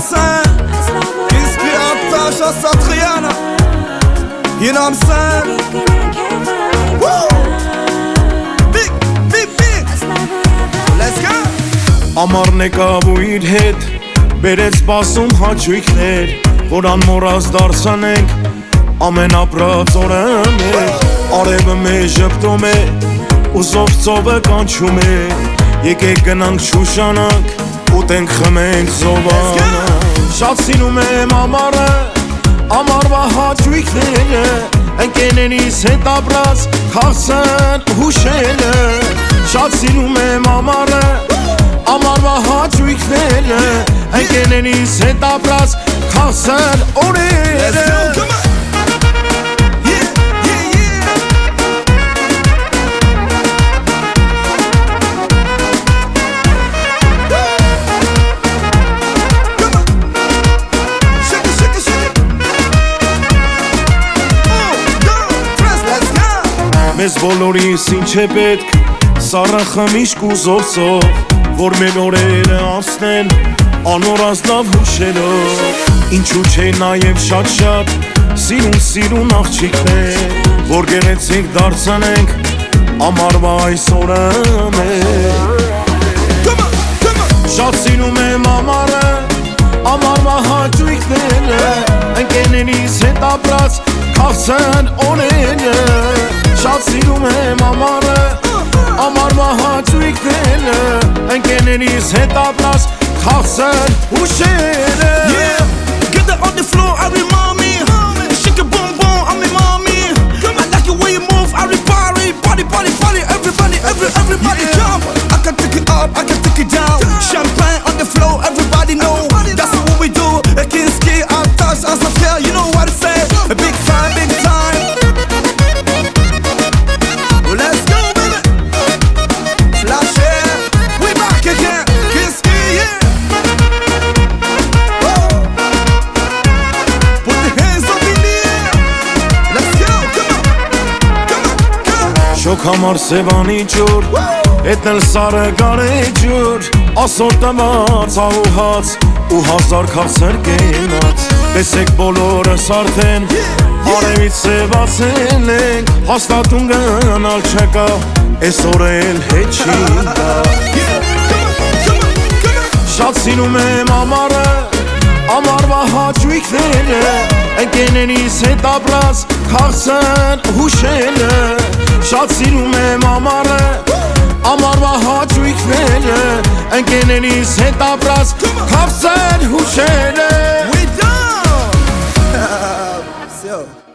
saying? Kinski, Atasha, Satriana. You know what I'm saying? Woo! Big, big, big. Let's go. Ամառն եկավ ու իր հետ բերեց սպասում հաճույքներ, որ անմոռաց դարձանենք ամեն ապրած օրը մեր։ Արևը մեզ ժպտում է, ուզով ծովը կանչում է, եկեք գնանք շուշանանք, ուտենք խմենք զովանանք։ Շատ սիրում եմ ամառը, ամառվա հաճույքները, ընկերներիս հետ ապրած քաղցն հուշերը։ Շատ սիրում եմ ամառը, ամառվա հաճույքները, ընկերներիս հետ ապրած քաղցն օրերը։ Մեզ բոլորիս ինչ է պետք, սառը խմիշք ու զորձով, որ մեր օրերը անցնեն անորած լավ հուշերով։ Ինչու չէ նաև շատ սիրուն աղջիկներ, որ գեղեցիկ դարձանենք ամառվա այս օրը մեր։ Շատ սիրում եմ ամառը, ամառվա հաճույքները, ընկերներիս հետ ապրած քաղցն օրերը։ Շատ սիրում եմ ամառը, ամառվա հաճույքները, ընկերներիս հետ ապրած քաղցն հուշերը։ Get that on the floor, I remind me. Shake your boom boom, I'm the mommy. I like the way you move, everybody, everybody jump. I can take it up, I can take it down. Champagne on the floor, everybody know. That's what we do. Kinski, Atasha, Satriana, you know what I say. A big time, big time. Let's go, baby. Flash it, we back again. Kinski, yeah. Woo. Put the hands up in the air. Let's go, come on, come on, come on. Շոք համար սևանի ջուր, էտնել սարը գարե ջուր, ասոր տված աղուհաց ու հազար քաղցր կենաց։ Տեսեք բոլորս արդեն արևից սևացել ենք, հաստատուն գնալ չկա, այս օրը էլ հետ չի գա։ Շատ սիրում եմ ամառը, ամառվա հաճույքները, ընկերներիս հետ ապրած քաղցն հուշերը։ Շատ սիրում եմ ամառը, ամառվա հաճույքները, ընկերներիս հետ ապրած քաղցն հուշերը։ We done.